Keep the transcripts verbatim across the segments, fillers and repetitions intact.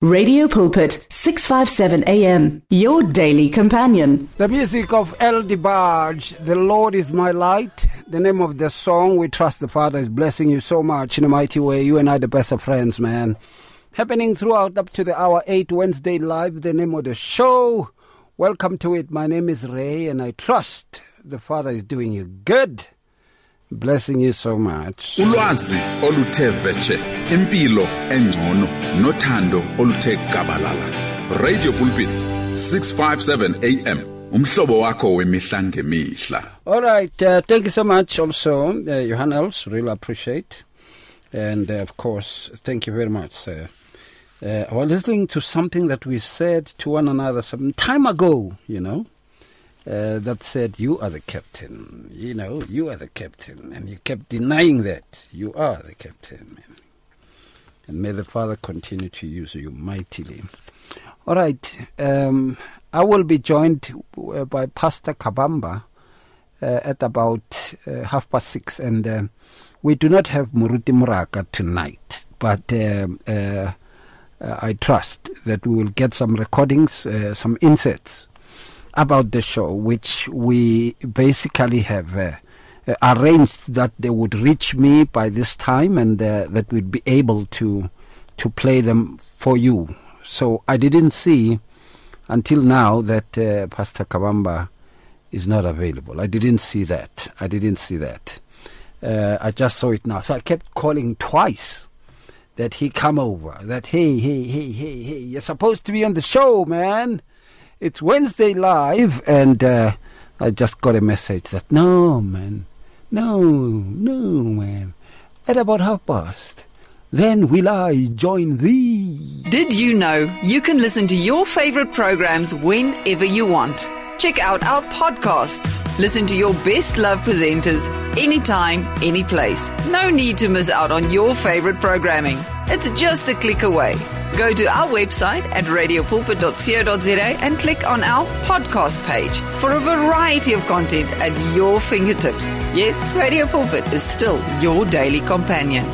Radio Pulpit, six fifty-seven A M, your daily companion. The music of El DeBarge, The Lord is My Light. The name of the song, we trust the Father is blessing you so much in a mighty way. You and I, the best of friends, man. Happening throughout up to the hour eight Wednesday live, the name of the show. Welcome to it. My name is Ray, and I trust the Father is doing you good. Blessing you so much. Ulwazi oluthe vetshe, impilo engcono, nothando oluthe gabalala. Radio Pulpit, six fifty-seven A M. Umhlobo wakho wemihla ngemihla. All right, uh, thank you so much also, uh, Johan Els, really appreciate. And uh, of course, thank you very much, sir. Uh, I was listening to something that we said to one another some time ago, you know. Uh, that said, you are the captain, you know, you are the captain, and you kept denying that you are the captain, man. And may the Father continue to use you mightily. All right, um, I will be joined uh, by Pastor Kabamba uh, at about uh, half past six, and uh, we do not have Muruti Muraka tonight, but um, uh, uh, I trust that we will get some recordings, uh, some inserts about the show, which we basically have uh, uh, arranged that they would reach me by this time, and uh, that we'd be able to to play them for you. So I didn't see until now that uh, Pastor Kabamba is not available. I didn't see that. I didn't see that. Uh, I just saw it now. So I kept calling twice that he come over, that hey, hey, hey, hey, hey, you're supposed to be on the show, man. It's Wednesday live, and uh, I just got a message that, no, man, no, no, man, at about half past, then will I join thee. Did you know you can listen to your favorite programs whenever you want? Check out our podcasts. Listen to your best loved presenters anytime, any place. No need to miss out on your favorite programming. It's just a click away. Go to our website at radio pulpit dot co dot za and click on our podcast page for a variety of content at your fingertips. Yes, Radio Pulpit is still your daily companion.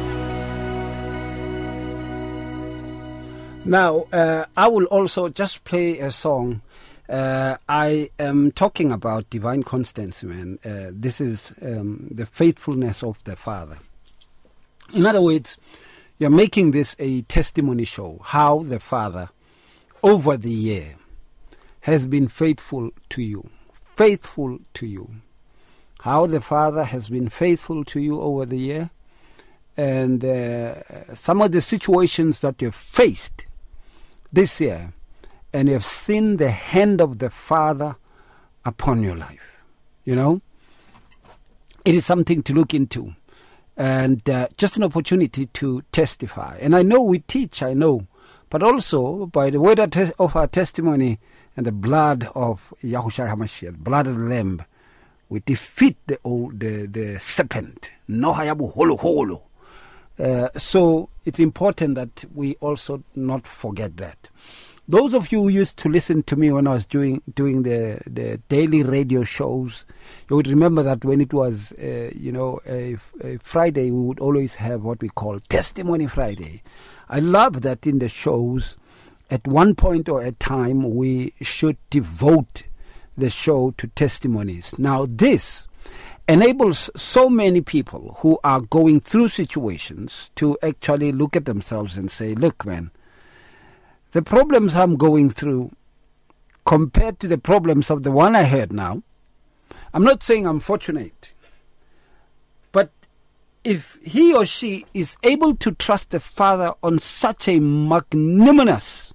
Now, uh, I will also just play a song. Uh, I am talking about divine constancy, man. Uh, this is um, the faithfulness of the Father. In other words, you're making this a testimony show, how the Father, over the year, has been faithful to you. Faithful to you. How the Father has been faithful to you over the year. And uh, some of the situations that you've faced this year, and you've seen the hand of the Father upon your life. You know? It is something to look into. And uh, just an opportunity to testify. And I know we teach, I know. But also, by the word of our testimony and the blood of Yahushua HaMashiach, blood of the Lamb, we defeat the old, the, the serpent. No hayabu holo holo. Uh, so it's important that we also not forget that. Those of you who used to listen to me when I was doing doing the, the daily radio shows, you would remember that when it was, uh, you know, a, a Friday, we would always have what we call Testimony Friday. I love that in the shows, at one point or a time, we should devote the show to testimonies. Now, this enables so many people who are going through situations to actually look at themselves and say, look, man, the problems I'm going through compared to the problems of the one I heard now, I'm not saying I'm fortunate, but if he or she is able to trust the Father on such a magnanimous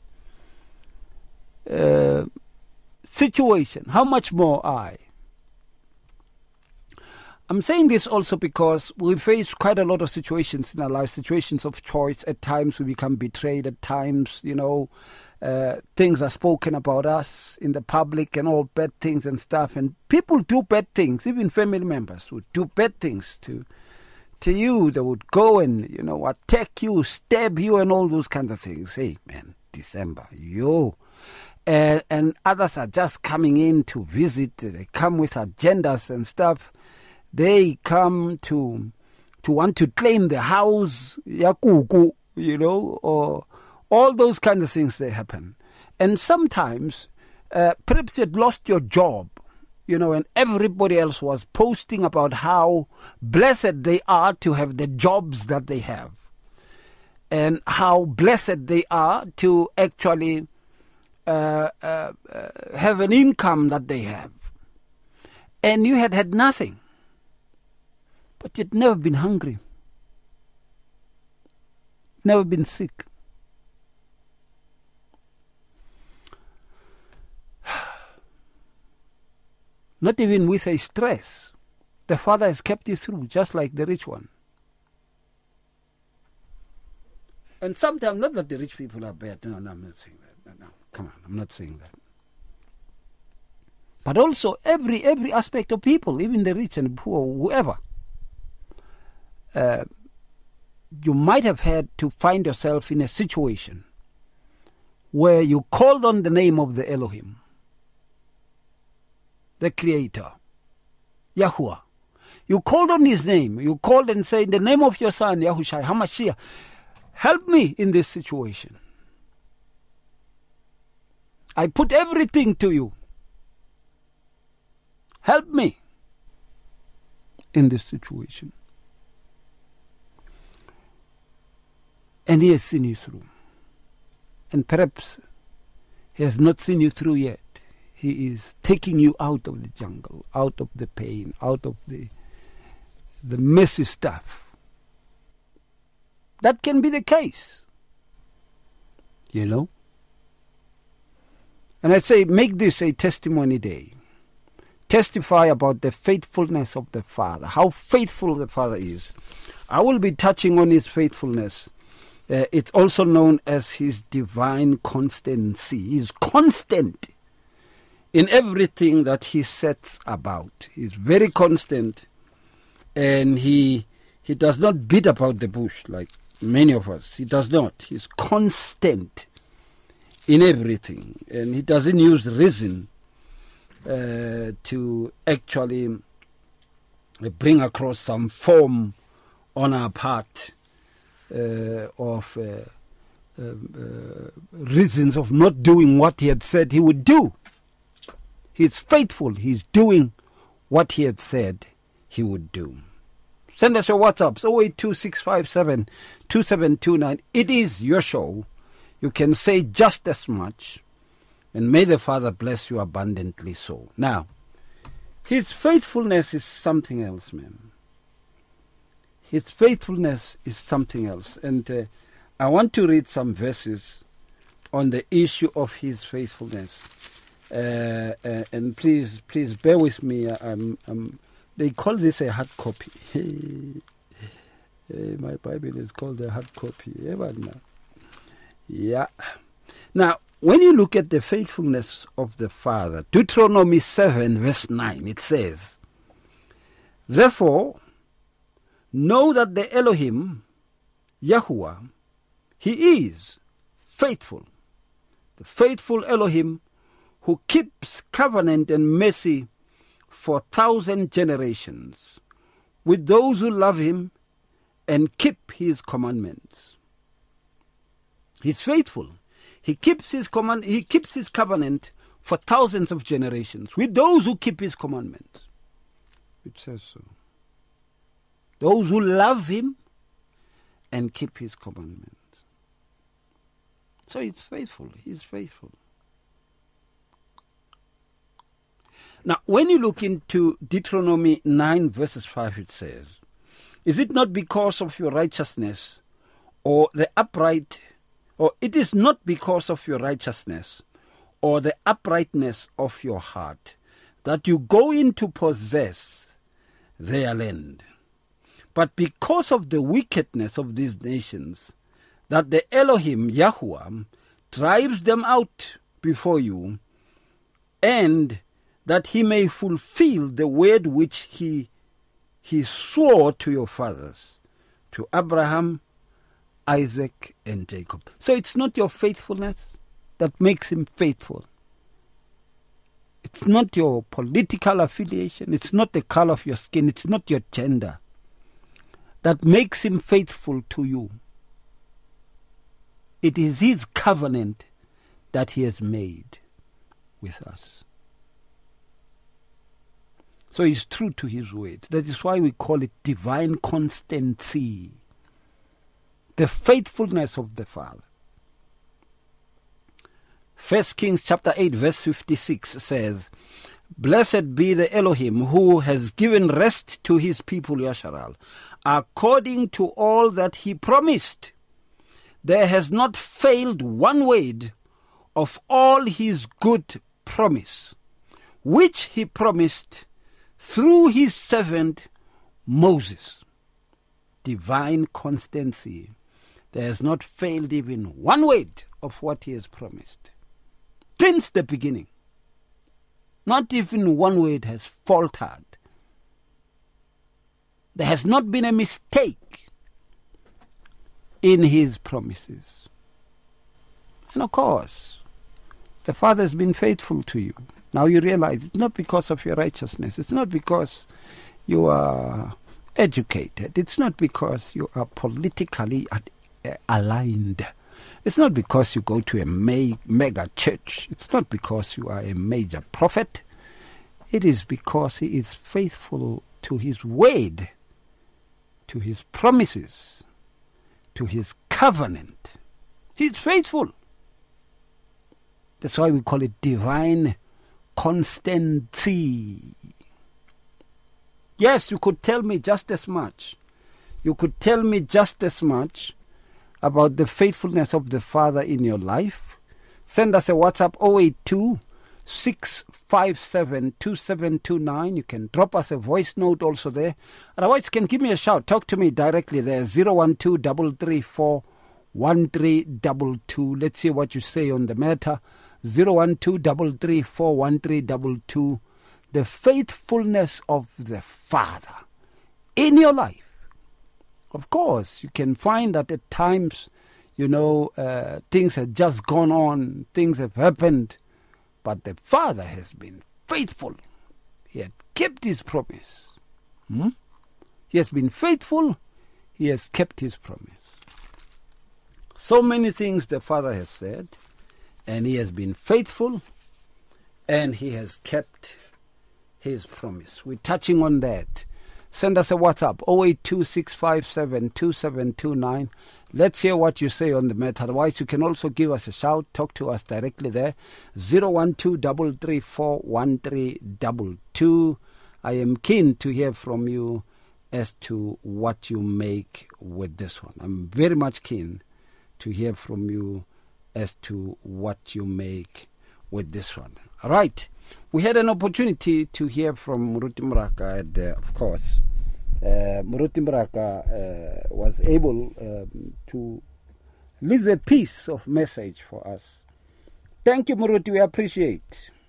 uh, situation, how much more I? I'm saying this also because we face quite a lot of situations in our lives, situations of choice. At times we become betrayed. At times, you know, uh, things are spoken about us in the public and all bad things and stuff. And people do bad things. Even family members would do bad things to to you. They would go and, you know, attack you, stab you and all those kinds of things. Hey, man, December, yo. Uh, and others are just coming in to visit. They come with agendas and stuff. They come to to want to claim the house, yakuku, you know, or All those kind of things, they happen. And sometimes, uh, perhaps you had lost your job, you know, and everybody else was posting about how blessed they are to have the jobs that they have, and how blessed they are to actually uh, uh, uh, have an income that they have. And you had had nothing, but you'd never been hungry, never been sick. Not even with a stress. The Father has kept you through, just like the rich one. And sometimes, not that the rich people are bad. No, no, I'm not saying that. No, no, come on, I'm not saying that. But also every every aspect of people, even the rich and poor, whoever. Uh, you might have had to find yourself in a situation where you called on the name of the Elohim, the Creator, Yahuwah. You called on His name. You called and said, in the name of your Son, Yahushua HaMashiach, help me in this situation. I put everything to you. Help me in this situation. And He has seen you through. And perhaps He has not seen you through yet. He is taking you out of the jungle, out of the pain, out of the the messy stuff. That can be the case, you know. And I say, make this a testimony day. Testify about the faithfulness of the Father, how faithful the Father is. I will be touching on His faithfulness. Uh, it's also known as His divine constancy. He is constant in everything that He sets about. He's very constant, and he he does not beat about the bush like many of us. He does not. He's constant in everything, and He doesn't use reason uh, to actually bring across some form on our part uh, of uh, uh, uh, reasons of not doing what He had said He would do. He's faithful. He's doing what He had said He would do. Send us your WhatsApps, oh eight two six five seven two seven two nine. It is your show. You can say just as much. And may the Father bless you abundantly so. Now, His faithfulness is something else, man. His faithfulness is something else. And uh, I want to read some verses on the issue of His faithfulness. Uh, uh, and please, please bear with me. Um, um, they call this a hard copy. Hey, my Bible is called a hard copy. Yeah. Now, when you look at the faithfulness of the Father, Deuteronomy seven, verse nine, it says, therefore, know that the Elohim, Yahuwah, He is faithful. The faithful Elohim, who keeps covenant and mercy for thousand generations with those who love Him and keep His commandments. He's faithful. He keeps His command. He keeps His covenant for thousands of generations with those who keep His commandments. It says so. Those who love Him and keep His commandments. So He's faithful. He's faithful. Now, when you look into Deuteronomy nine, verses five, it says, is it not because of your righteousness or the upright, or it is not because of your righteousness or the uprightness of your heart that you go in to possess their land, but because of the wickedness of these nations, that the Elohim, Yahuwah, drives them out before you, and that He may fulfill the word which he, he swore to your fathers, to Abraham, Isaac, and Jacob. So it's not your faithfulness that makes Him faithful. It's not your political affiliation. It's not the color of your skin. It's not your gender that makes Him faithful to you. It is his covenant that he has made with us. So he's true to his word. That is why we call it divine constancy. The faithfulness of the Father. First Kings chapter eight verse fifty-six says, Blessed be the Elohim who has given rest to his people Yasharal, according to all that he promised. There has not failed one word of all his good promise, which he promised through his servant Moses. Divine constancy. There has not failed even one word of what he has promised. Since the beginning. Not even one word has faltered. There has not been a mistake in his promises. And of course, the Father has been faithful to you. Now you realize it's not because of your righteousness. It's not because you are educated. It's not because you are politically aligned. It's not because you go to a me- mega church. It's not because you are a major prophet. It is because he is faithful to his word, to his promises, to his covenant. He's faithful. That's why we call it divine constancy. Yes, you could tell me just as much. You could tell me just as much about the faithfulness of the Father in your life. Send us a WhatsApp zero eight two, six five seven, two seven two nine. You can drop us a voice note also there. Otherwise, you can give me a shout. Talk to me directly there. zero one two, three three four, one three two two. Let's see what you say on the matter. zero one two, three three four, one three two two. The faithfulness of the Father in your life. Of course, you can find that at times, you know, uh, things have just gone on, things have happened, but the Father has been faithful. He had kept his promise. Hmm? He has been faithful. He has kept his promise. So many things the Father has said, and he has been faithful, and he has kept his promise. We're touching on that. Send us a WhatsApp, zero eight two, six five seven, two seven two nine. Let's hear what you say on the matter. Otherwise, you can also give us a shout. Talk to us directly there. zero one two, three three four, one three two two. I am keen to hear from you as to what you make with this one. I'm very much keen to hear from you as to what you make with this one. All right. We had an opportunity to hear from Muruti Mraka, and uh, of course, uh, Muruti Mraka uh, was able um, to leave a piece of message for us. Thank you, Muruti. We appreciate.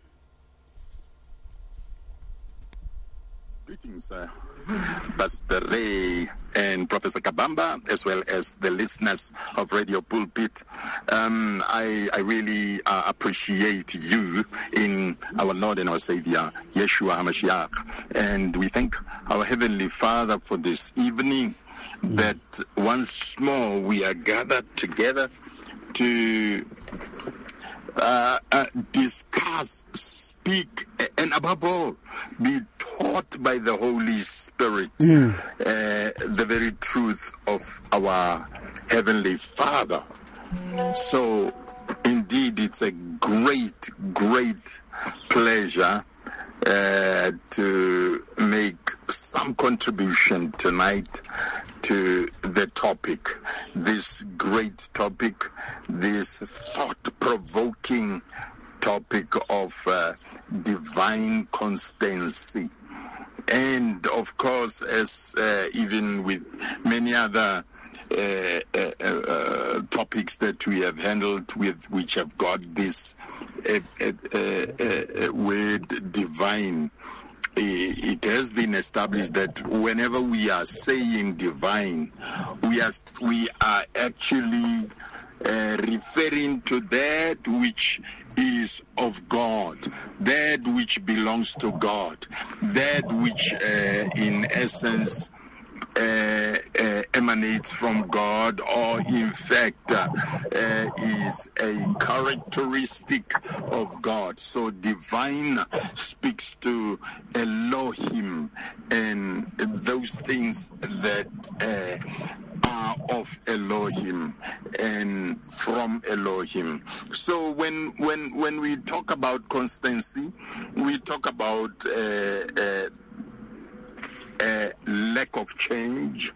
Greetings, uh, Pastor Ray and Professor Kabamba, as well as the listeners of Radio Pulpit. Um, I, I really uh, appreciate you in our Lord and our Savior, Yeshua HaMashiach. And we thank our Heavenly Father for this evening, that once more we are gathered together to Uh, uh, discuss, speak, and above all, be taught by the Holy Spirit mm. uh, the very truth of our Heavenly Father. So, indeed, it's a great, great pleasure uh, to make some contribution tonight to the topic, this great topic, this thought-provoking topic of uh, divine constancy. And of course, as uh, even with many other uh, uh, uh, topics that we have handled with, which have got this uh, uh, uh, uh, word divine, it has been established that whenever we are saying divine, we are we are actually uh, referring to that which is of God, that which belongs to God, that which uh, in essence uh, uh, emanates from God, or in fact uh, uh, is a characteristic of God. So divine speaks to Elohim and those things that uh, are of Elohim and from Elohim. So when when when we talk about constancy, we talk about uh, uh, uh, lack of change,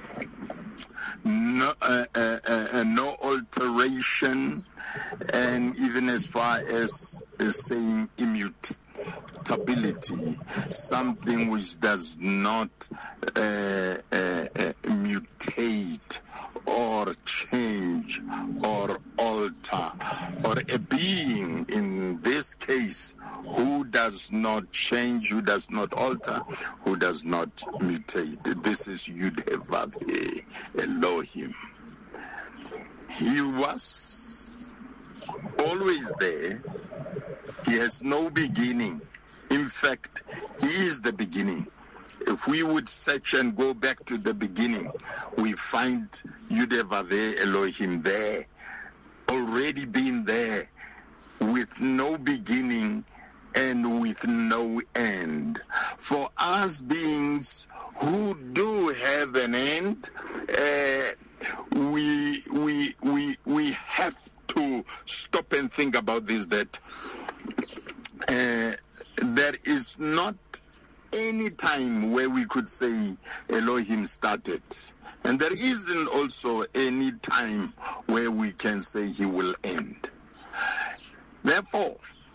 no, uh, uh, uh, no alteration, and even as far as uh, saying immutability, something which does not uh, uh, uh, mutate or change or alter, or a being in this case who does not change, who does not alter, who does not mutate. This is Yud-Heh-Vav-Heh, Elohim. He was always there. He has no beginning. In fact, he is the beginning. If we would search and go back to the beginning, we find Yud-Heh-Vav-Heh, Elohim there, already been there, with no beginning and with no end. For us beings who do have an end, uh, we we we we have to stop and think about this, that uh, there is not any time where we could say Elohim started, and there isn't also any time where we can say he will end. Therefore,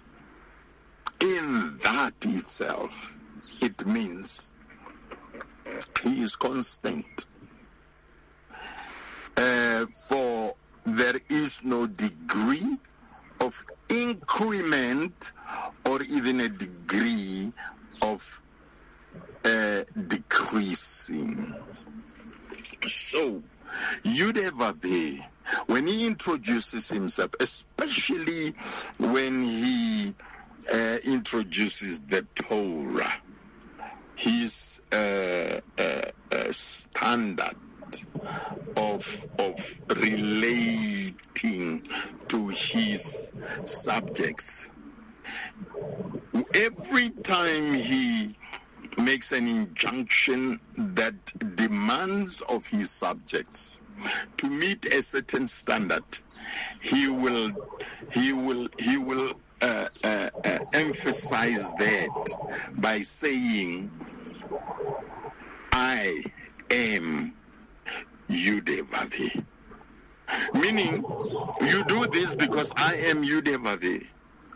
in that itself, it means he is constant. Uh, for there is no degree of increment or even a degree of uh, decreasing. So, Yud-Heh-Vav-Heh, when he introduces himself, especially when he uh, introduces the Torah, his uh, uh, uh, standard of of relating to his subjects, every time he makes an injunction that demands of his subjects to meet a certain standard, he will he will he will uh, uh, uh, emphasize that by saying, I am Yud-Heh-Vav-Heh. Meaning, you do this because I am Yud-Heh-Vav-Heh.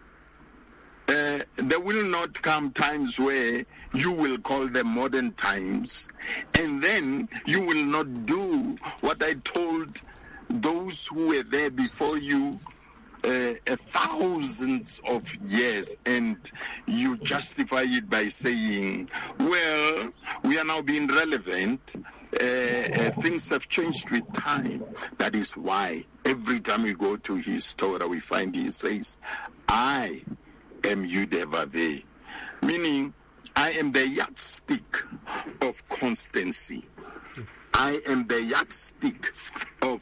Uh, there will not come times where you will call them modern times, and then you will not do what I told those who were there before you uh, thousands of years, and you justify it by saying, well, we are now being relevant, uh, uh, things have changed with time. That is why every time we go to his Torah, we find he says, I am Yud-Heh-Vav-Heh, meaning I am the yardstick of constancy. I am the yardstick of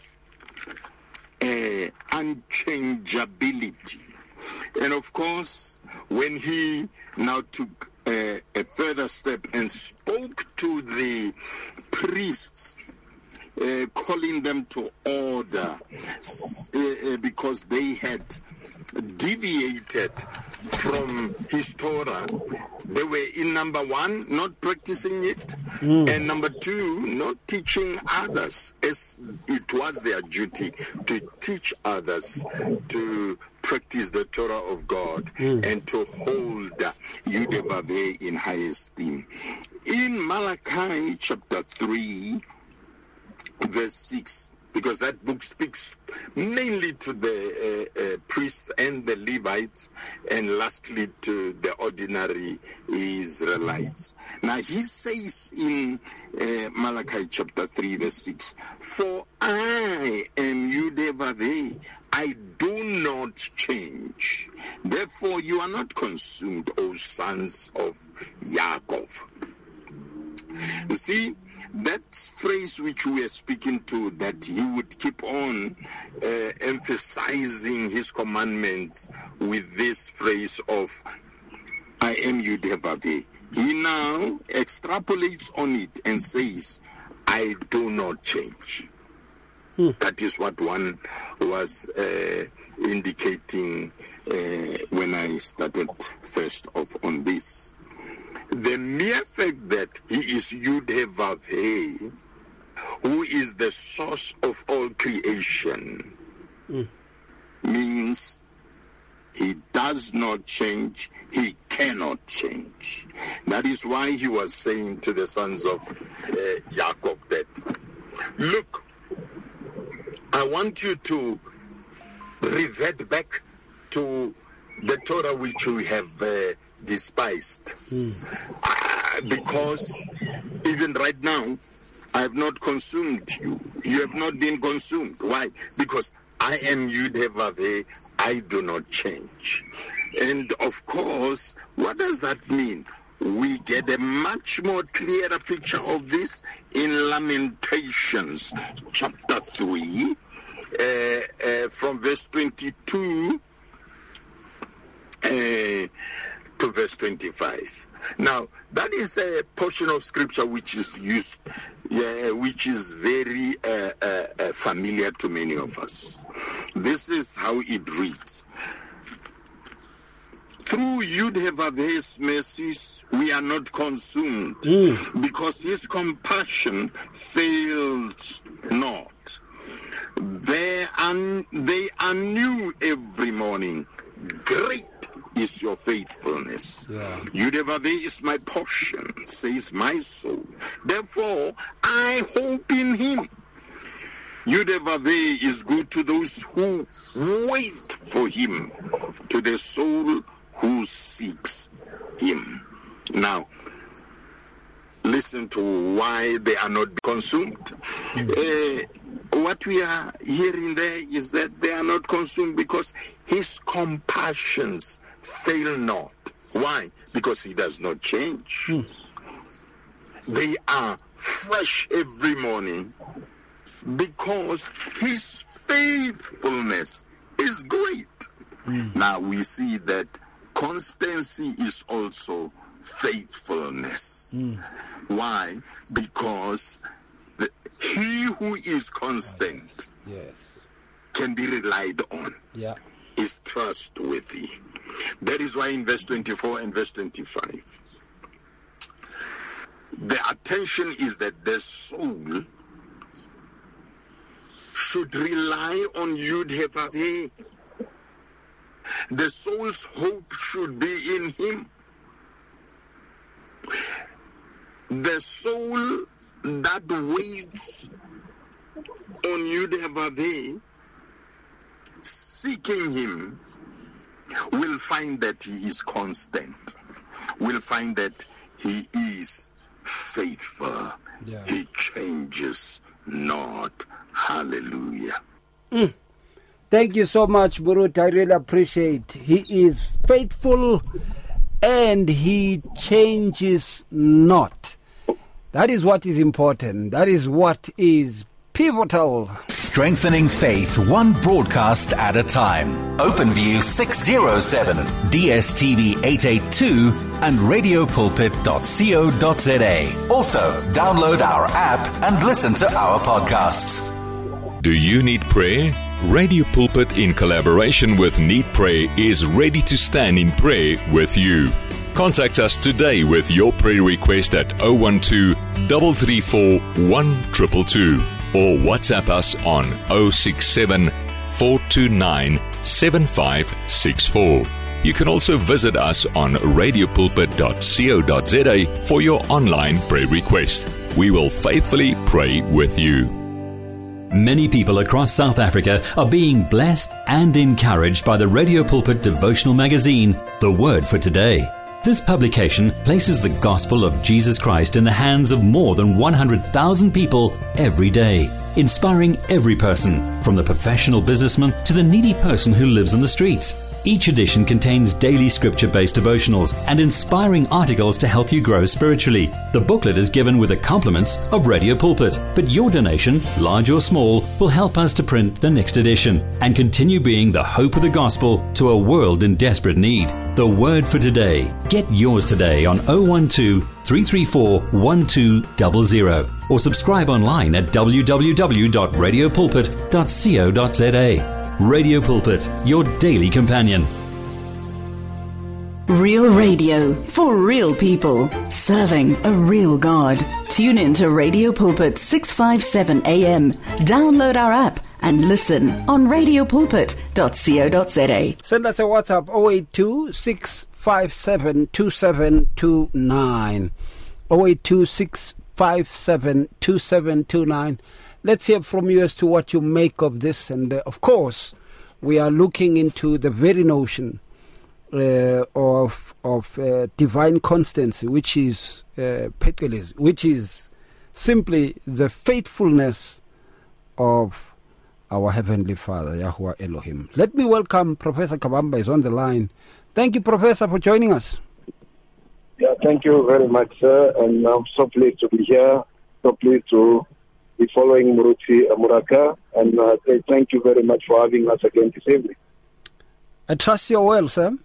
uh, unchangeability. And of course, when he now took uh, a further step and spoke to the priests, Uh, calling them to order uh, uh, because they had deviated from his Torah. They were, in number one, not practicing it, mm. and number two, not teaching others, as it was their duty to teach others to practice the Torah of God mm. and to hold Yud-Heh-Vav-Heh in high esteem. In Malachi chapter three, verse six, because that book speaks mainly to the uh, uh, priests and the Levites, and lastly to the ordinary Israelites. Now he says in uh, Malachi chapter three, verse six, for I am Yud-Heh-Vav-Heh, I do not change. Therefore you are not consumed, O sons of Yaakov. You see, that phrase which we are speaking to, that he would keep on uh, emphasizing his commandments with this phrase of, I am Yudhevave. He now extrapolates on it and says, I do not change. Hmm. That is what one was uh, indicating uh, when I started first off on this. The mere fact that he is Yudhevave, who is the source of all creation, mm. means he does not change, he cannot change. That is why he was saying to the sons of uh, Jacob that, look, I want you to revert back to the Torah which we have uh, despised. Mm. Uh, because even right now, I have not consumed you. You have not been consumed. Why? Because I am Yudhevave, I do not change. And of course, what does that mean? We get a much more clearer picture of this in Lamentations chapter three, uh, uh, from verse twenty-two uh, to verse twenty-five. Now, that is a portion of scripture which is used, yeah, which is very uh, uh, uh, familiar to many of us. This is how it reads. Through Yudhevave's mercies, we are not consumed, mm. because his compassion fails not. They are, they are new every morning. Great is your faithfulness. Yeah. Yudhevave is my portion, says my soul. Therefore, I hope in him. Yudhevave is good to those who wait for him, to the soul who seeks him. Now, listen to why they are not consumed. Mm-hmm. Uh, what we are hearing there is that they are not consumed because his compassions fail not. Why? Because he does not change. Mm. They are fresh every morning because his faithfulness is great. Mm. Now we see that constancy is also faithfulness. Mm. Why? Because the, he who is constant yes. can be relied on, yeah. is trustworthy. That is why in verse twenty-four and verse twenty-five, the attention is that the soul should rely on Yudhevave. The soul's hope should be in him. The soul that waits on Yudhevave, seeking him, will find that he is constant, will find that he is faithful. Yeah. He changes not. Hallelujah. Mm. Thank you so much, Burut. I really appreciate. He is faithful and he changes not. That is what is important. That is what is pivotal. Strengthening faith, one broadcast at a time. OpenView six oh seven, D S T V eight eighty-two, and radio pulpit dot co dot za. Also, download our app and listen to our podcasts. Do you need prayer? Radio Pulpit, in collaboration with Need Prayer, is ready to stand in prayer with you. Contact us today with your prayer request at zero one two, three three four, one two two two or WhatsApp us on zero six seven, four two nine, seven five six four. You can also visit us on radio pulpit dot co dot za for your online prayer request. We will faithfully pray with you. Many people across South Africa are being blessed and encouraged by the Radio Pulpit devotional magazine, The Word for Today. This publication places the gospel of Jesus Christ in the hands of more than one hundred thousand people every day, inspiring every person, from the professional businessman to the needy person who lives on the streets. Each edition contains daily scripture-based devotionals and inspiring articles to help you grow spiritually. The booklet is given with the compliments of Radio Pulpit, but your donation, large or small, will help us to print the next edition and continue being the hope of the gospel to a world in desperate need. The Word for Today. Get yours today on oh one two, three three four, one two zero zero or subscribe online at w w w dot radio pulpit dot co dot z a. Radio Pulpit, your daily companion. Real radio for real people, serving a real God. Tune in to Radio Pulpit six fifty-seven A M. Download our app and listen on radio pulpit dot co dot z a. Send us a WhatsApp oh eight two, six five seven, two seven two nine. oh eight two, six five seven, two seven two nine. Let's hear from you as to what you make of this. And uh, of course, we are looking into the very notion uh, of of uh, divine constancy, which is uh, petelis, which is simply the faithfulness of our Heavenly Father, Yahweh Elohim. Let me welcome Professor Kabamba is on the line. Thank you, Professor, for joining us. Yeah, thank you very much, sir. And I'm so pleased to be here. So pleased to be following Muruti Muraka, and uh, thank you very much for having us again this evening. I trust you're well, sir.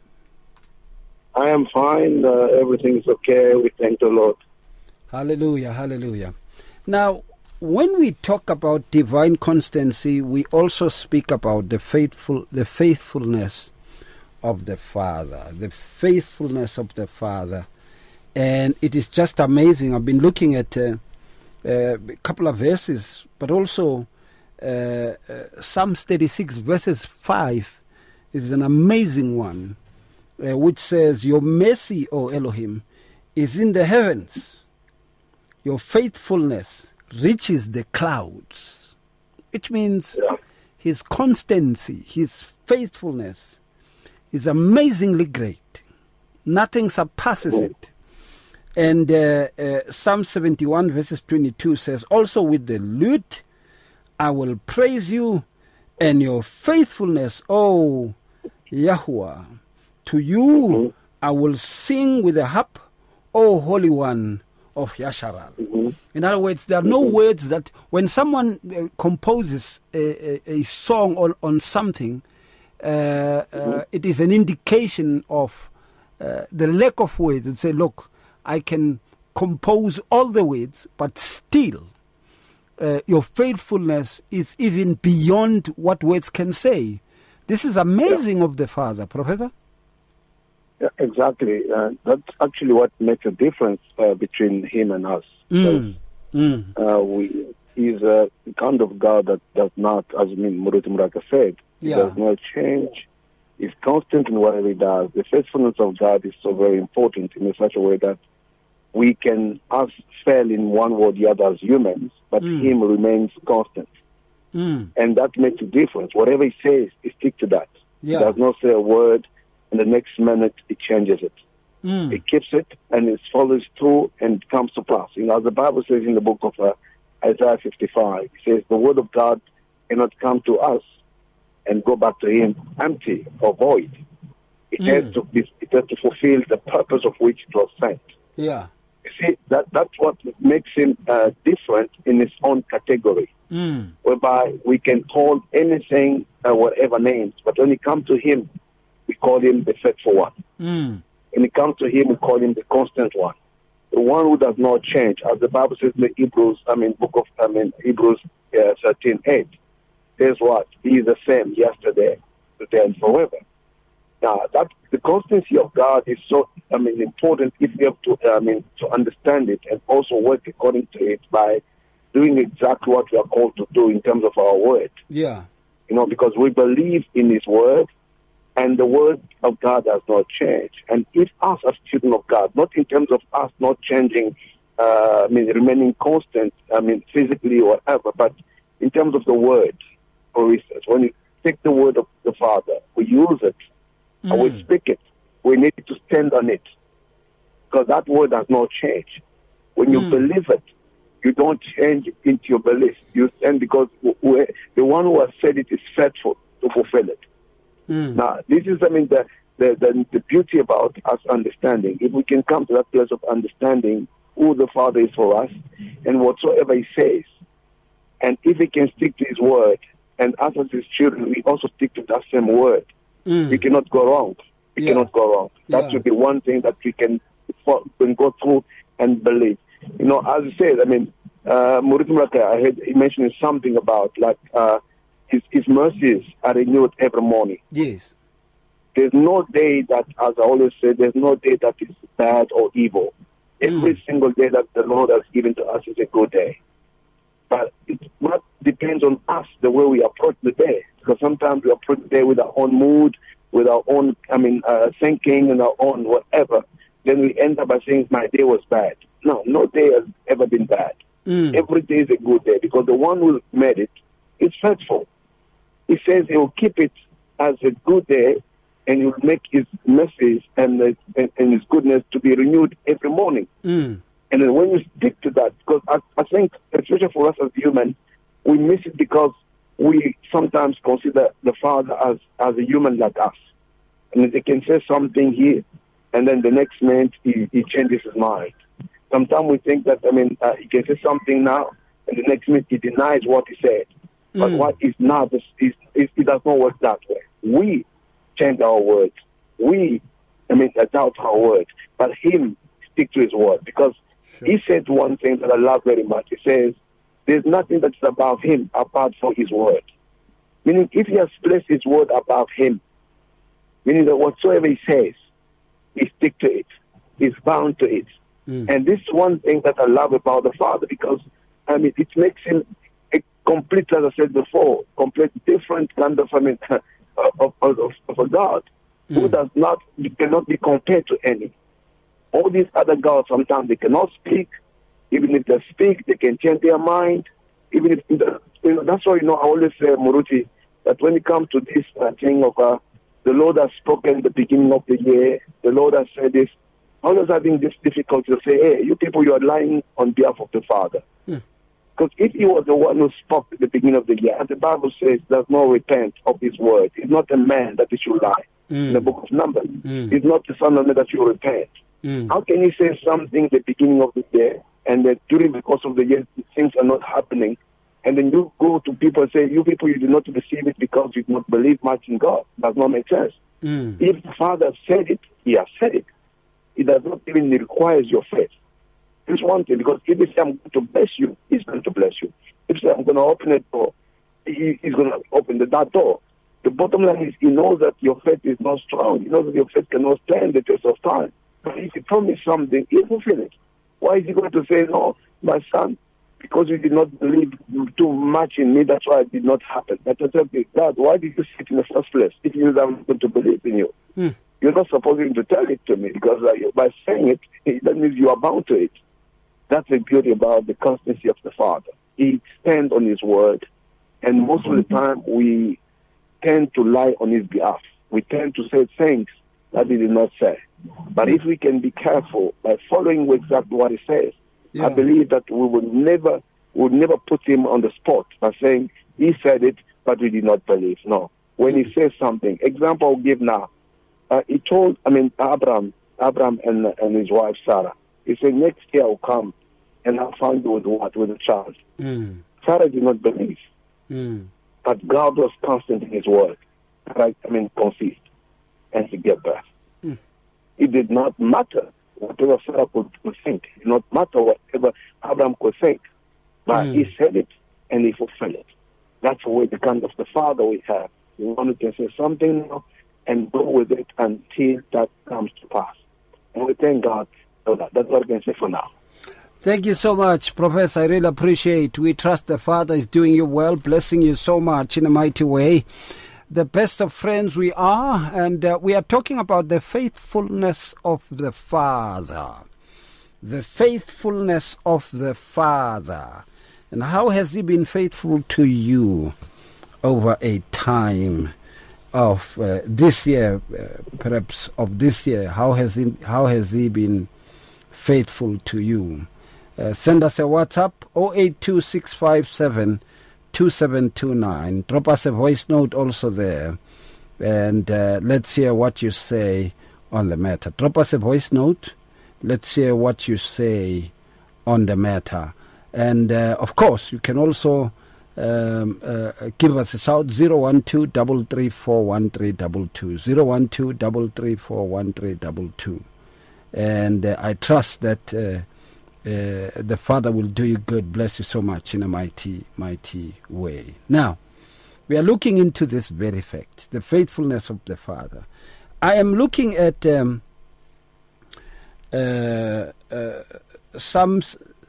I am fine. Uh, everything is okay. We thank the Lord. Hallelujah, hallelujah. Now, when we talk about divine constancy, we also speak about the faithful, the faithfulness of the Father, the faithfulness of the Father, and it is just amazing. I've been looking at Uh, Uh, a couple of verses, but also uh, uh, Psalms thirty-six verses five is an amazing one, uh, which says, "Your mercy, O Elohim, is in the heavens. Your faithfulness reaches the clouds," which means his constancy, his faithfulness is amazingly great. Nothing surpasses it. And uh, uh, Psalm seventy-one verses twenty-two says, "Also with the lute I will praise you and your faithfulness, O Yahuwah. To you I will sing with the harp, O Holy One of Yasharal." Mm-hmm. In other words, there are no mm-hmm. words that when someone uh, composes a, a, a song on, on something, uh, mm-hmm. uh, it is an indication of uh, the lack of words. And say, look, I can compose all the words, but still uh, your faithfulness is even beyond what words can say. This is amazing yeah. of the Father, Professor. Yeah, exactly. Uh, that's actually what makes a difference uh, between him and us. Mm. Mm. Uh, we, he's a kind of God that does not, as Muruti Muraka said, he yeah. does not change. He's constant in whatever he does. The faithfulness of God is so very important in such a way that we can us fail in one way or the other as humans, but mm. him remains constant. Mm. And that makes a difference. Whatever he says, he sticks to that. Yeah. He does not say a word, and the next minute he changes it. Mm. He keeps it, and it follows through, and it comes to pass. You know, as the Bible says in the book of uh, Isaiah fifty-five, it says, "The word of God cannot come to us and go back to him empty or void. It, mm. has to be, it has to fulfill the purpose of which it was sent." Yeah. You see, that, that's what makes him uh, different in his own category, mm. whereby we can call anything uh, whatever names, but when it comes to him, we call him the faithful one. Mm. When it comes to him, we call him the constant one, the one who does not change, as the Bible says in the Hebrews, I mean, book of, I mean, Hebrews uh, thirteen eight. Says what? He is the same yesterday, today, and forever. Now, that the constancy of God is so, I mean, important if we have to, I mean, to understand it and also work according to it by doing exactly what we are called to do in terms of our word. Yeah. You know, because we believe in His word, and the word of God does not change. And if us as children of God, not in terms of us not changing, uh, I mean, remaining constant, I mean, physically or whatever, but in terms of the word, for instance, when you take the word of the Father, we use it, mm. and we speak it, we need to stand on it, because that word does not change. When you mm. believe it, you don't change into your belief. You stand because the one who has said it is faithful to fulfill it. Mm. Now, this is, I mean, the, the, the, the beauty about us understanding. If we can come to that place of understanding who the Father is for us and whatsoever He says, and if He can stick to His word, and us as His children, we also stick to that same word, mm. we cannot go wrong. We yeah. cannot go wrong. That yeah. should be one thing that we can, can go through and believe. You know, as you said, I mean, uh, Murithi Mlaka, I heard he mentioned something about, like, uh, his, his mercies are renewed every morning. Yes. There's no day that, as I always say, there's no day that is bad or evil. Every mm. single day that the Lord has given to us is a good day. But it what depends on us, the way we approach the day. Because sometimes we approach the day with our own mood, with our own, I mean, uh, thinking and our own whatever. Then we end up by saying, my day was bad. No, no day has ever been bad. Mm. Every day is a good day because the one who made it is faithful. He says he will keep it as a good day, and he will make his mercies and, uh, and, and his goodness to be renewed every morning. Mm. And then when you stick to that, because I, I think, especially for us as humans, we miss it because we sometimes consider the Father as, as a human like us. And they can say something here, and then the next minute he, he changes his mind. Sometimes we think that, I mean, uh, he can say something now, and the next minute he denies what he said. But mm. what is not, is, is, is, it does not work that way. We change our words. We, I mean, doubt our words. But him stick to his word. Because sure. he said one thing that I love very much. He says, there's nothing that's above him apart from his word. Meaning, if he has placed his word above him, meaning that whatsoever he says, he stick to it. He's bound to it. Mm. And this is one thing that I love about the Father, because, I mean, it makes him a complete, as I said before, complete different kind of, I mean, of, of, of a God mm. who does not, cannot be compared to any. All these other gods, sometimes they cannot speak. Even if they speak, they can change their mind. Even if, you know, that's why, you know, I always say, Muruti, that when it comes to this uh, thing of uh, the Lord has spoken at the beginning of the year, the Lord has said this, I always having this difficulty to say, hey, you people, you are lying on behalf of the Father. Because mm. if he was the one who spoke at the beginning of the year, and the Bible says, does not repent of his word, he's not a man that he should lie. Mm. In the book of Numbers, mm. he's not the son of man that should repent. Mm. How can he say something at the beginning of the year, and then during the course of the year, things are not happening? And then you go to people and say, you people, you do not receive it because you do not believe much in God. Does not make sense. Mm. If the Father said it, he has said it. It does not even require your faith. It's one thing, because if he says, I'm going to bless you, he's going to bless you. If he says, I'm going to open a door, he, he's going to open the, that door. The bottom line is, he knows that your faith is not strong. He knows that your faith cannot stand the test of time. But if he promised something, he will fulfill it. Why is he going to say, no, my son, because you did not believe too much in me, that's why it did not happen. But I said, God, why did you say it in the first place if you knew I'm going to believe in you? Mm. You're not supposed to tell it to me, because uh, by saying it, it, that means you are bound to it. That's the beauty about the constancy of the Father. He stands on his word, and most of the time we tend to lie on his behalf. We tend to say things that he did not say. But if we can be careful by following exactly what he says, yeah. I believe that we will never, we will never put him on the spot by saying he said it, but we did not believe. No. When he says something, example I'll give now. Uh, he told, I mean, Abraham, Abraham and and his wife Sarah. He said, next year I'll come and I'll find you with what? With a child. Mm. Sarah did not believe, mm. but God was constant in his word. Right? I mean, conceived, and he gave birth. Mm. It did not matter whatever Sarah could, could think. It did not matter whatever Abraham could think. But mm. he said it, and he fulfilled it. That's the way the kind of the Father we have. We wanted to say something now and go with it until that comes to pass. And we thank God for that. That's what I can say for now. Thank you so much, Professor. I really appreciate. We trust the Father is doing you well, blessing you so much in a mighty way. The best of friends we are, and uh, we are talking about the faithfulness of the Father. The faithfulness of the Father. And how has he been faithful to you over a time of uh, this year, uh, perhaps of this year? How has he, how has he been faithful to you? Uh, send us a WhatsApp, zero eight two six five seven two seven two nine. Drop us a voice note also there. And uh, let's hear what you say on the matter. Drop us a voice note. Let's hear what you say on the matter. And, uh, of course, you can also um, uh, give us a shout, zero one two, three three four, one three two two, zero one two, three three four, one three two two. And uh, I trust that uh, uh, the Father will do you good. Bless you so much in a mighty, mighty way. Now, we are looking into this very fact, the faithfulness of the Father. I am looking at um, uh, uh, Psalm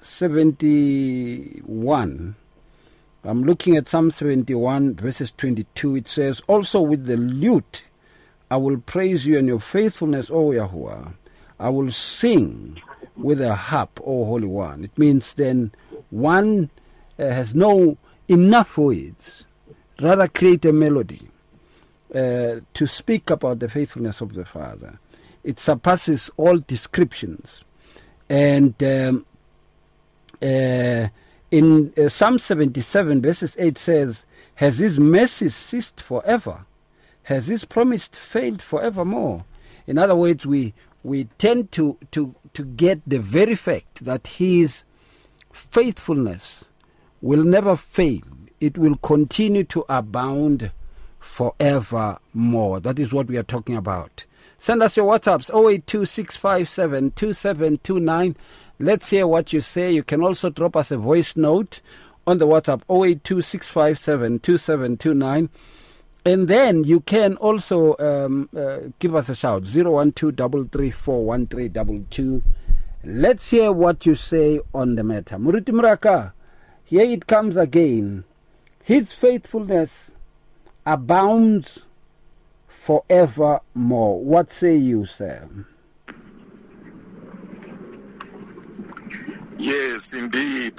seventy-one. I'm looking at Psalm seventy-one, verses twenty-two. It says, also with the lute I will praise you and your faithfulness, O Yahuwah. I will sing with a harp, O Holy One. It means then one uh, has no enough words, rather create a melody uh, to speak about the faithfulness of the Father. It surpasses all descriptions. And um, uh, in uh, Psalm seventy-seven, verses eight says, has his mercy ceased forever? Has his promise failed forevermore? In other words, we we tend to, to, to get the very fact that his faithfulness will never fail. It will continue to abound forevermore. That is what we are talking about. Send us your WhatsApps, zero eight two, six five seven, two seven two nine. Let's hear what you say. You can also drop us a voice note on the WhatsApp, zero eight two, six five seven, two seven two nine. And then you can also um, uh, give us a shout, zero one two, three three four, one three two two. Let's hear what you say on the matter. Muriti Muraka, here it comes again. His faithfulness abounds forevermore. What say you, sir? Yes, indeed.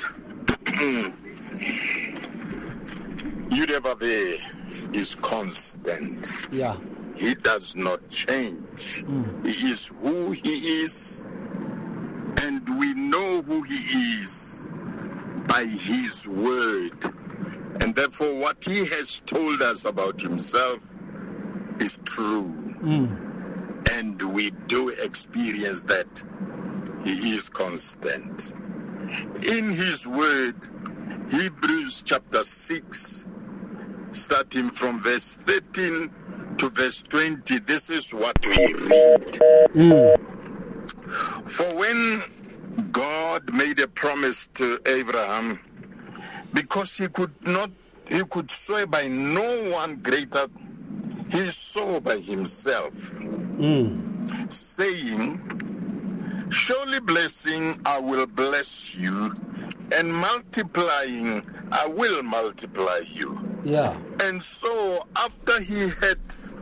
Yudevave is constant. Yeah. He does not change. Mm. He is who he is, and we know who he is by his word. And therefore what he has told us about himself is true. Mm. And we do experience that he is constant. In his word, Hebrews chapter six, starting from verse thirteen to verse twenty, this is what we read. Mm. For when God made a promise to Abraham, because he could not, he could swear by no one greater, he swore by himself, mm. saying, surely blessing I will bless you, and multiplying I will multiply you. Yeah. And so after he had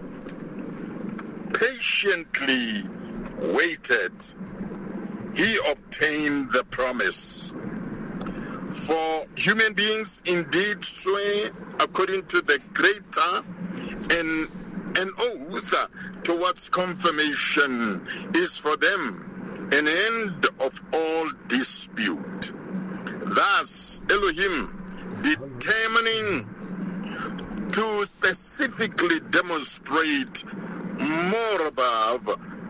patiently waited, he obtained the promise. For human beings indeed swear according to the greater, and an oath towards confirmation is for them an end of all dispute. Thus, Elohim determining to specifically demonstrate more above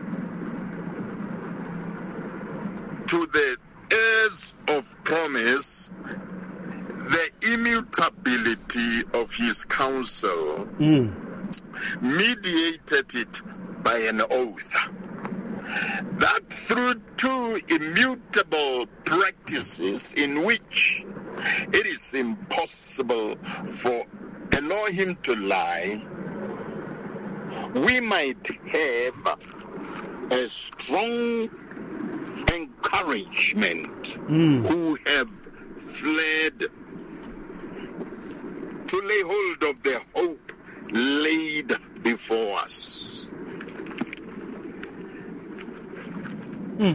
to the heirs of promise the immutability of his counsel, mm. mediated it by an oath, that through two immutable practices in which it is impossible for Elohim to lie, we might have a strong encouragement mm. who have fled to lay hold of the hope laid before us. Mm.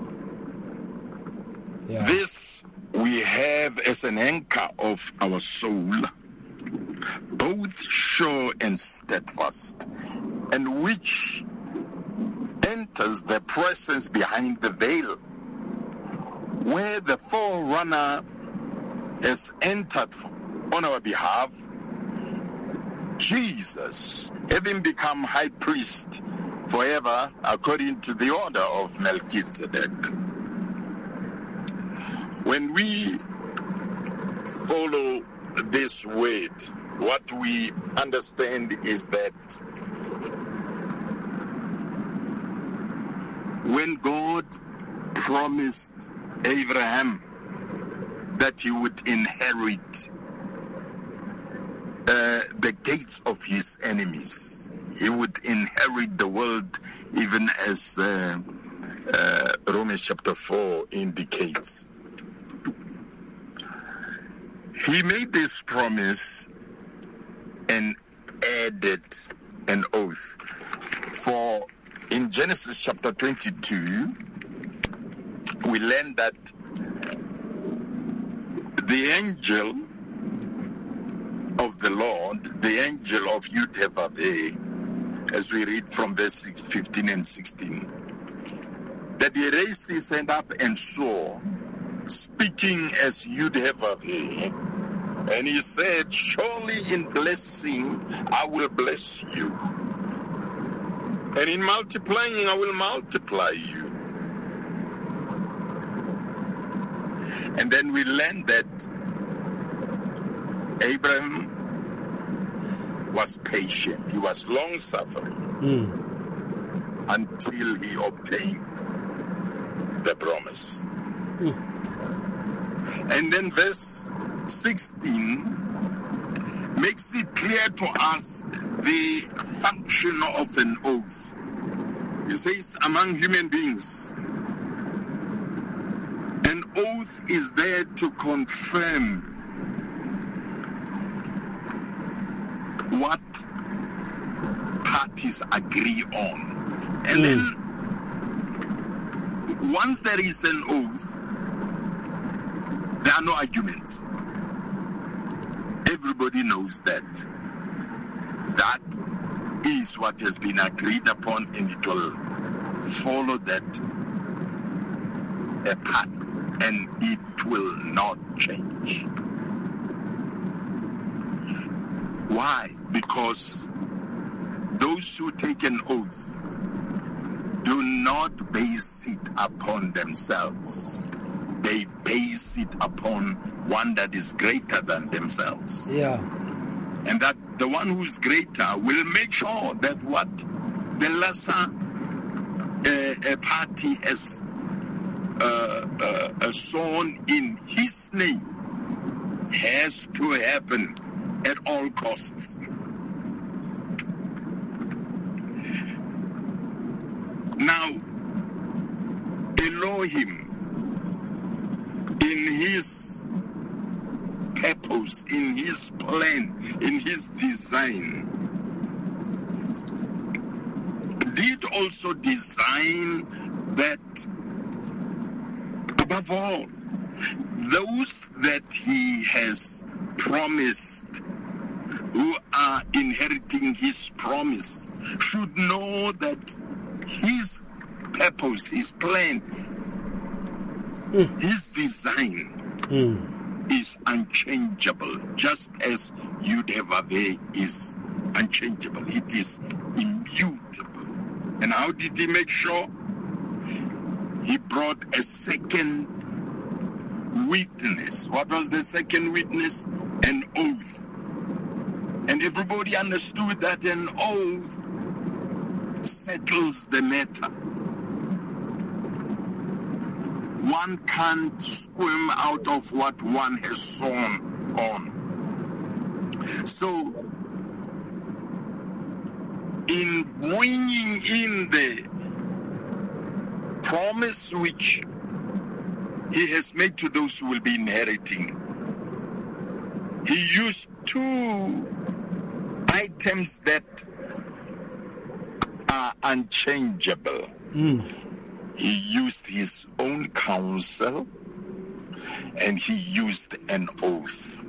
Yeah. This we have as an anchor of our soul, both sure and steadfast, and which enters the presence behind the veil, where the forerunner has entered on our behalf, Jesus, having become high priest forever according to the order of Melchizedek. When we follow this word, what we understand is that when God promised Abraham that he would inherit uh, the gates of his enemies, he would inherit the world, even as uh, uh, Romans chapter four indicates. He made this promise and added an oath. For in Genesis chapter twenty-two, we learn that the angel of the Lord, the angel of Yud-Heh-Vaveh, as we read from verse fifteen and sixteen, that he raised his hand up and saw, speaking as Yud-Heh-Vaveh, and he said, surely in blessing I will bless you, and in multiplying I will multiply you. And then we learn that Abraham was patient. He was long-suffering mm. until he obtained the promise. Mm. And then verse sixteen makes it clear to us the function of an oath. It says, among human beings, an oath is there to confirm what parties agree on. And mm. then, once there is an oath, there are no arguments. Everybody knows that. That is what has been agreed upon, and it will follow that a path, and it will not change. Why? Because those who take an oath do not base it upon themselves. They base it upon one that is greater than themselves. Yeah. And that the one who is greater will make sure that what the lesser uh, party has uh, uh, uh, sown in his name has to happen at all costs. Now, Elohim, in his purpose, in his plan, in his design, did also design that, above all, those that he has promised, who are inheriting his promise, should know that his purpose, his plan, mm. his design mm. is unchangeable, just as Yud-Heh-Vaveh is unchangeable. It is immutable. And how did he make sure? He brought a second witness. What was the second witness? An oath. And everybody understood that an oath settles the matter. One can't swim out of what one has sown on. So, in bringing in the promise which he has made to those who will be inheriting, he used two items that are unchangeable. Mm. He used his own counsel and he used an oath.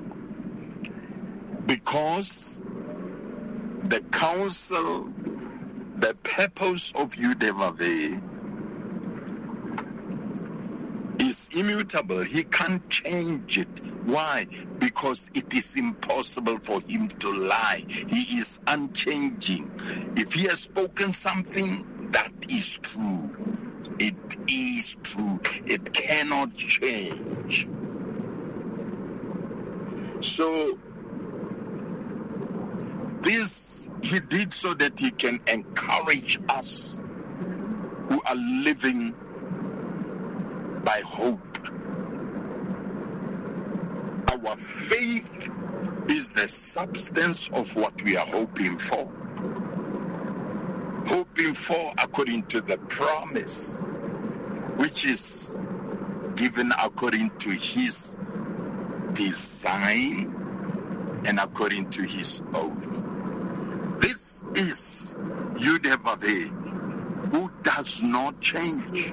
Because the counsel, the purpose of Yud-Heh-Vaveh is immutable. He can't change it. Why? Because it is impossible for him to lie. He is unchanging. If he has spoken something, that is true. It is true. It cannot change. So, this he did so that he can encourage us who are living by hope. Our faith is the substance of what we are hoping for. Hoping for according to the promise, which is given according to his design and according to his oath. This is Yud-Heh-Vav-Heh, who does not change.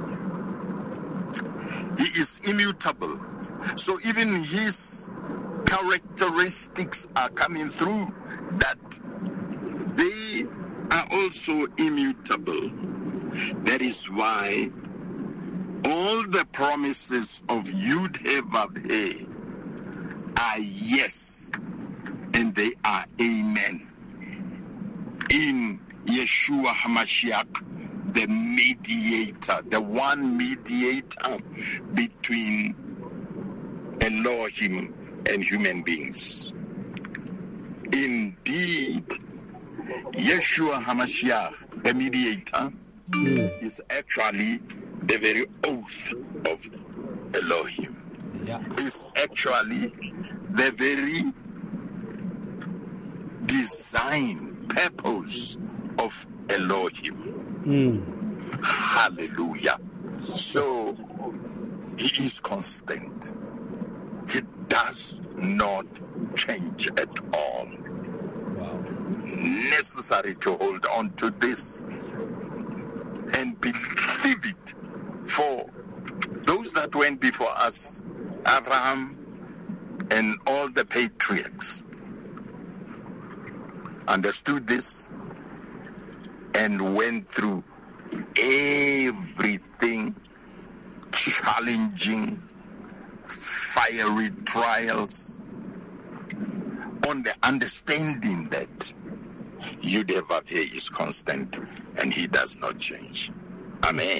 He is immutable. So even his characteristics are coming through, that they are also immutable. That is why all the promises of Yud-Heh-Vav-Heh are yes, and they are amen. In Yeshua HaMashiach, the mediator, the one mediator between Elohim and human beings. Indeed, Yeshua HaMashiach, the mediator, mm. is actually the very oath of Elohim. Yeah. Is actually the very design, purpose of Elohim. Mm. Hallelujah. So he is constant. He does not change at all. Wow. Necessary to hold on to this and believe it. For those that went before us, Abraham and all the patriarchs, understood this and went through everything, challenging, fiery trials, on the understanding that Yud-Heh-Vav-Heh is constant and he does not change. Amen.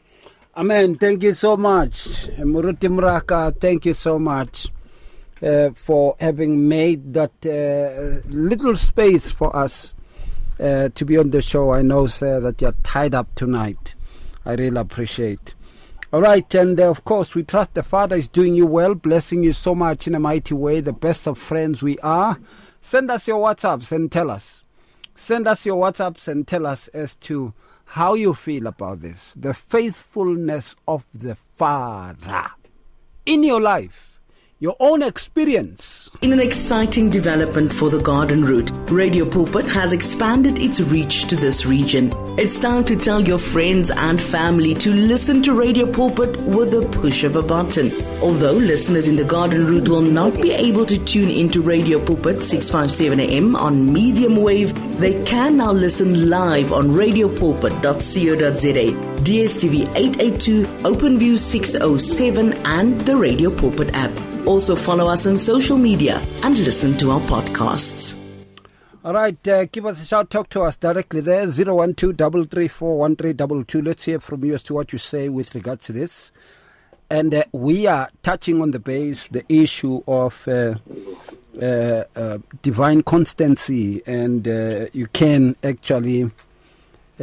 Amen. Thank you so much. Moruti Mraka, thank you so much uh, for having made that uh, little space for us uh, to be on the show. I know, sir, that you're tied up tonight. I really appreciate. All right, and uh, of course, we trust the Father is doing you well, blessing you so much in a mighty way, the best of friends we are. Send us your WhatsApps and tell us. Send us your WhatsApps and tell us as to how you feel about this, the faithfulness of the Father in your life, your own experience. In an exciting development for the Garden Route, Radio Pulpit has expanded its reach to this region. It's time to tell your friends and family to listen to Radio Pulpit with the push of a button. Although listeners in the Garden Route will not be able to tune into Radio Pulpit six fifty-seven A M on medium wave, they can now listen live on radio pulpit dot co dot za, D S T V eight eighty-two, OpenView six oh seven and the Radio Pulpit app. Also follow us on social media and listen to our podcasts. All right, uh, give us a shout, talk to us directly there, zero one two, three three four, one three two two. Let's hear from you as to what you say with regards to this. And uh, we are touching on the base, the issue of uh, uh, uh, divine constancy, and uh, you can actually uh,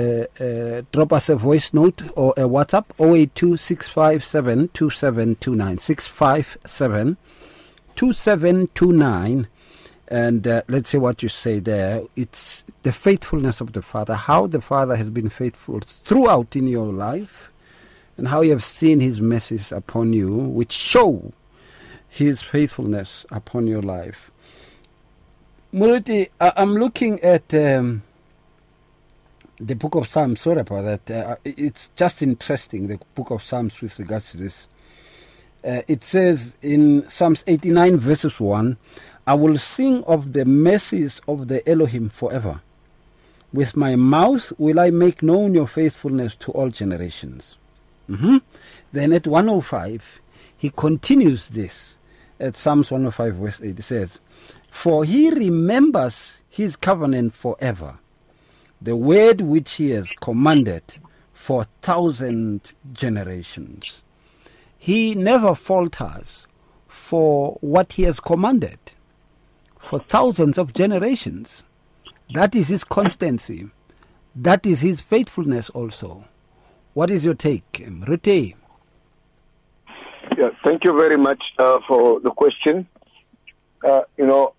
uh, drop us a voice note or a WhatsApp, zero eight two, six five seven, two seven two nine, six five seven, two seven two nine. And uh, let's see what you say there. It's the faithfulness of the Father, how the Father has been faithful throughout in your life, and how you have seen his mercies upon you, which show his faithfulness upon your life. Moruti, I'm looking at um, the book of Psalms. Sorry about that. Uh, it's just interesting, the book of Psalms with regards to this. Uh, it says in Psalms eighty-nine verses one, I will sing of the mercies of the Elohim forever. With my mouth will I make known your faithfulness to all generations. Mm-hmm. Then at one oh five, he continues this. At Psalms one oh five verse eight, it says, "For he remembers his covenant forever, the word which he has commanded for a thousand generations." He never falters for what he has commanded for thousands of generations. That is his constancy. That is his faithfulness also. What is your take, Rute? Yeah, thank you very much uh, for the question. Uh, you know,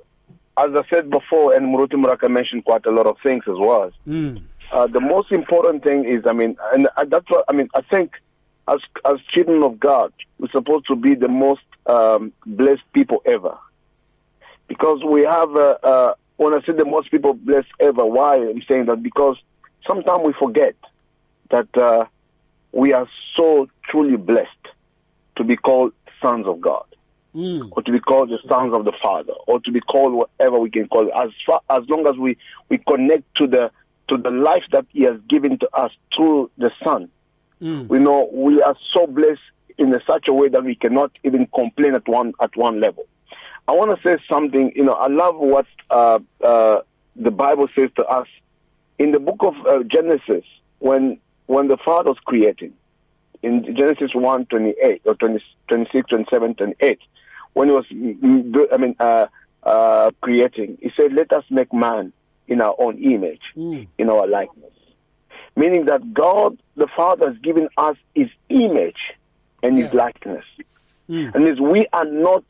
as I said before, and Muruti Muraka mentioned quite a lot of things as well. Mm. Uh, the most important thing is, I mean, and that's what I mean. I think as as children of God, we're supposed to be the most um, blessed people ever, because we have. Uh, uh, when I say the most people blessed ever, why I'm saying that? Because sometimes we forget that uh, we are so truly blessed to be called sons of God, mm. or to be called the sons of the Father, or to be called whatever we can call it. As far as long as we, we connect to the to the life that He has given to us through the Son, mm. we know we are so blessed in a such a way that we cannot even complain at one at one level. I want to say something. You know, I love what uh, uh, the Bible says to us in the book of uh, Genesis when when the Father was creating. In Genesis one twenty-eight or twenty, twenty-six, twenty-seven, twenty-eight, when he was, I mean, uh, uh, creating, he said, "Let us make man in our own image, mm. in our likeness." Meaning that God, the Father, has given us His image and yeah. His likeness. Mm. And means we are not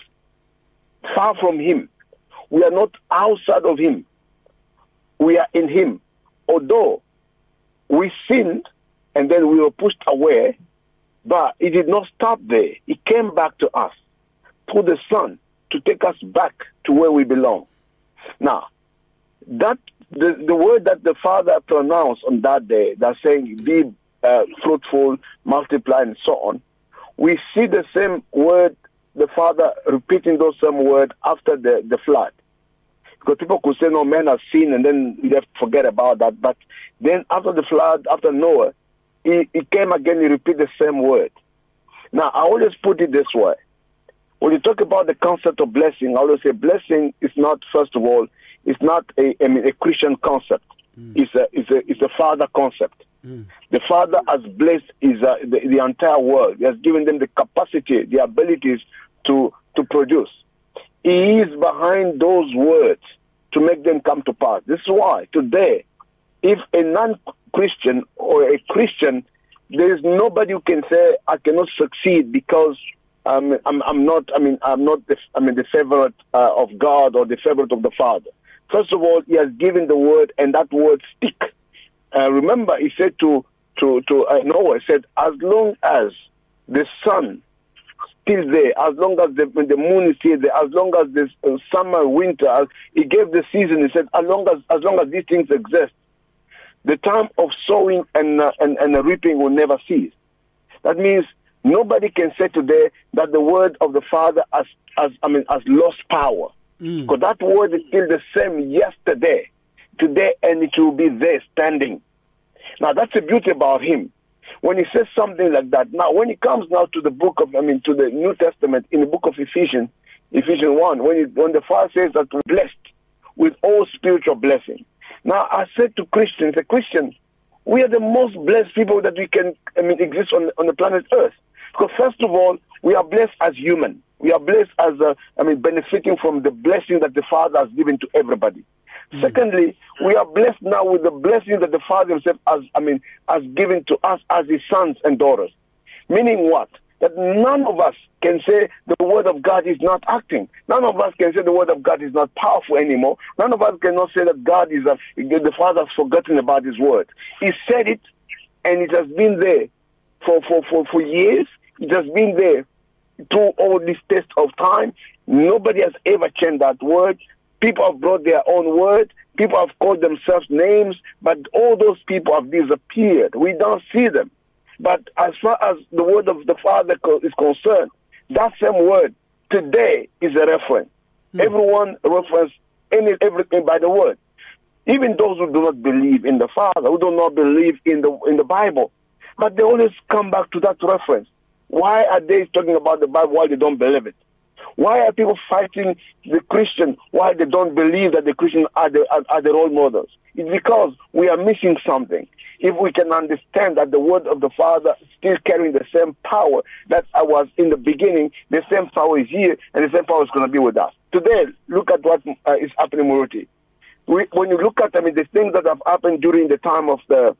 far from Him. We are not outside of Him. We are in Him. Although we sinned and then we were pushed away, but it did not stop there. It came back to us through the Son to take us back to where we belong. Now, that the, the word that the Father pronounced on that day, that saying, "Be uh, fruitful, multiply," and so on, we see the same word, the Father repeating those same words after the, the flood. Because people could say, "No, man has sinned," and then we have to forget about that. But then after the flood, after Noah, He, he came again, he repeated the same word. Now, I always put it this way. When you talk about the concept of blessing, I always say blessing is not, first of all, it's not a, I mean, a Christian concept. Mm. It's, a, it's, a, it's a Father concept. Mm. The Father has blessed is, uh, the, the entire world. He has given them the capacity, the abilities to, to produce. He is behind those words to make them come to pass. This is why today, if a non-Christian or a Christian, there is nobody who can say, "I cannot succeed because um, I'm, I'm not. I mean, I'm not. The, I mean, the favorite uh, of God or the favorite of the Father." First of all, He has given the word, and that word stick. Uh, remember, He said to to to uh, Noah, He said, "As long as the sun still there, as long as the, the moon is still there, as long as the uh, summer, winter," as He gave the season. He said, "As long as as long as these things exist, the time of sowing and, uh, and and reaping will never cease." That means nobody can say today that the word of the Father has, has I mean, has lost power, mm. because that word is still the same yesterday, today, and it will be there standing. Now that's the beauty about Him. When He says something like that, now when it comes now to the book of, I mean, to the New Testament, in the book of Ephesians, Ephesians one, when it, when the Father says that we're blessed with all spiritual blessings. Now, I said to Christians, a Christian, we are the most blessed people that we can, I mean, exist on, on the planet Earth. Because first of all, we are blessed as human. We are blessed as, uh, I mean, benefiting from the blessing that the Father has given to everybody. Mm. Secondly, we are blessed now with the blessing that the Father Himself has, I mean, has given to us as His sons and daughters. Meaning what? That none of us can say the word of God is not acting. None of us can say the word of God is not powerful anymore. None of us cannot say that God is, a, the Father has forgotten about His word. He said it, and it has been there for, for, for, for years. It has been there through all this test of time. Nobody has ever changed that word. People have brought their own word. People have called themselves names, but all those people have disappeared. We don't see them. But as far as the word of the Father is concerned, that same word today is a reference. Mm. Everyone references any everything by the word. Even those who do not believe in the Father, who do not believe in the in the Bible, But they always come back to that reference. Why are they talking about the Bible while they don't believe it? Why are people fighting the Christian while they don't believe that the Christians are the, are, are the role models? It's because we are missing something. If we can understand that the word of the Father is still carrying the same power that I was in the beginning, the same power is here, and the same power is going to be with us. Today, look at what uh, is happening in Muruti. We, when you look at, I mean, the things that have happened during the time of the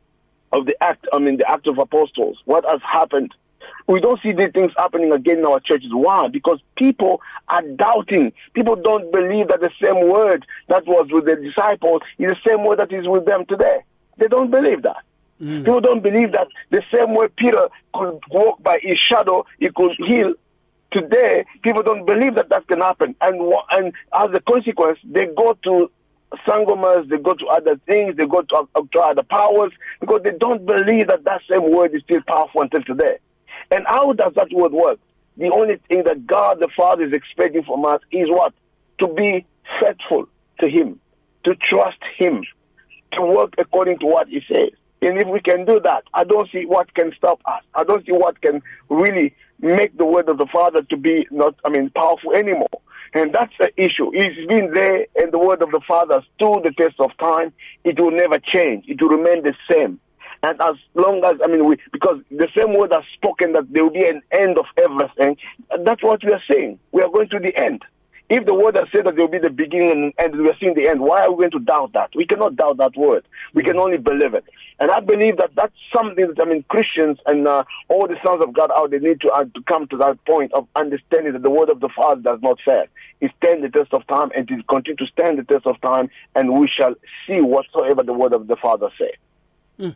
of the act, I mean, the Act of Apostles, what has happened? We don't see these things happening again in our churches. Why? Because people are doubting. People don't believe that the same word that was with the disciples is the same word that is with them today. They don't believe that. Mm. People don't believe that the same way Peter could walk by his shadow, he could heal. Today, people don't believe that that can happen. And, and as a consequence, they go to sangomas, they go to other things, they go to, uh, to other powers, because they don't believe that that same word is still powerful until today. And how does that word work? The only thing that God the Father is expecting from us is what? To be faithful to Him, to trust Him, to work according to what He says. And if we can do that, I don't see what can stop us. I don't see what can really make the word of the Father to be not, I mean, powerful anymore. And that's the issue. It's been there, and the word of the Father stood the test of time. It will never change. It will remain the same. And as long as, I mean, we, because the same word has spoken that there will be an end of everything, that's what we are saying. We are going to the end. If the word has said that there will be the beginning and end, we are seeing the end, why are we going to doubt that? We cannot doubt that word. We can only believe it. And I believe that that's something that, I mean, Christians and uh, all the sons of God out there need to, uh, to come to that point of understanding that the word of the Father does not fail. It stands the test of time, and it will continue to stand the test of time, and we shall see whatsoever the word of the Father says. Mm.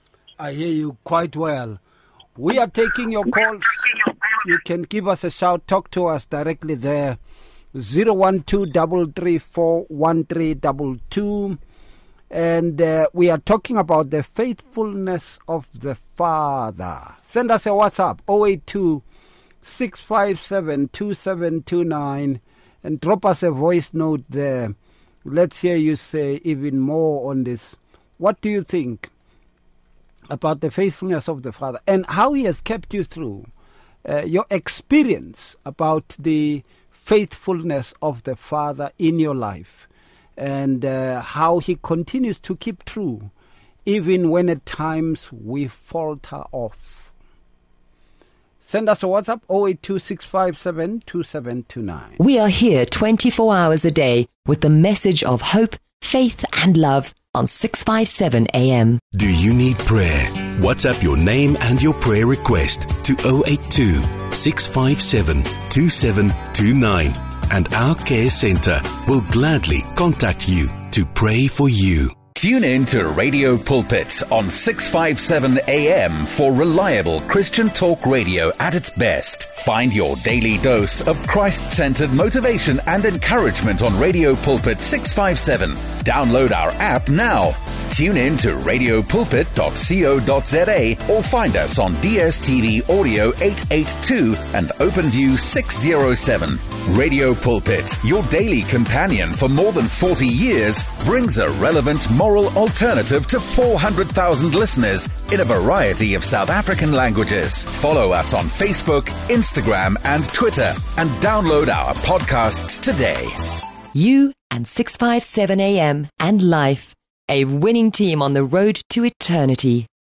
I hear you quite well. We are taking your calls. You can give us a shout. Talk to us directly there. zero one two, three three four, one three two two. And uh, we are talking about the faithfulness of the Father. Send us a WhatsApp, zero eight two, six five seven, two seven two nine. And drop us a voice note there. Let's hear you say even more on this. What do you think about the faithfulness of the Father and how He has kept you through? Uh, your experience about the faithfulness of the Father in your life, and uh, how He continues to keep true even when at times we falter off. Send us a WhatsApp, zero eight two, six five seven, two seven two nine. We are here twenty-four hours a day with the message of hope, faith and love on six fifty-seven A M. Do you need prayer? WhatsApp your name and your prayer request to zero eight two, six five seven, two seven two nine, and our care center will gladly contact you to pray for you. Tune in to Radio Pulpit on six fifty-seven A M for reliable Christian talk radio at its best. Find your daily dose of Christ-centered motivation and encouragement on Radio Pulpit six fifty-seven. Download our app now. Tune in to radio pulpit dot co dot za or find us on D S T V Audio eight eighty-two and OpenView six oh seven. Radio Pulpit, your daily companion for more than forty years, brings a relevant moral alternative to four hundred thousand listeners in a variety of South African languages. Follow us on Facebook, Instagram and Twitter, and download our podcasts today. You and six fifty-seven A M and Life, a winning team on the road to eternity.